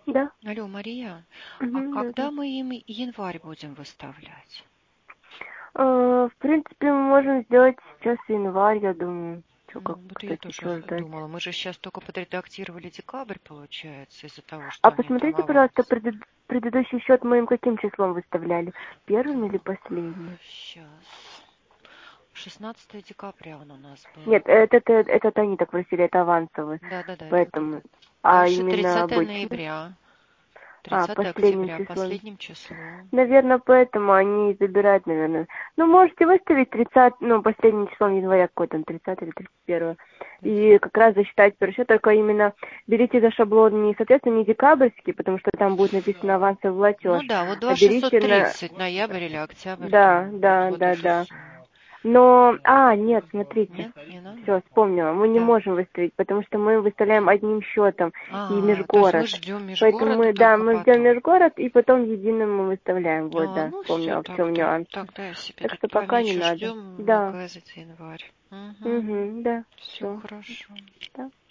Да. Алло, Мария, а Да, да. когда мы им январь будем выставлять? В принципе, мы можем сделать сейчас январь, я думаю. Что, Ну, как, вот я кстати, тоже что ждать? думала. Мы же сейчас только подредактировали декабрь, получается, из-за того, что А они там посмотрите, пожалуйста, аванс. предыдущий счет мы им каким числом выставляли? Первым или последним? Сейчас. 16 декабря он у нас был. Нет, это они так просили, это авансовый. Да-да-да, это вот Поэтому. этот. А Дальше именно 30 обычный. ноября, 30 Последним октября, числом. последним числом. Наверное, поэтому они и забирают, наверное. Ну, можете выставить 30, ну, последним числом января, какой там, 30 или 31. И как раз засчитать первый счет, только именно берите за шаблон не, соответственно, не декабрьский, потому что там будет написано авансовый Ну платеж, да, вот а берите на... 2630, ноябрь или октябрь, Да, там, да, вот да, эту да. сумму. Но, нет, смотрите, Нет, не надо? все, вспомнила, мы не Да. можем выставить, потому что мы выставляем одним счетом и То есть мы межгород. ждем Поэтому межгорода мы, да, только мы ждем потом. межгород и потом единым мы выставляем. Вот, да, Ну все, вспомнила, в чем нюанс. тогда я себе Так тут что пока не поменьше надо. ждем Да, ВК за январь. Угу. угу, да, Все все, хорошо. да.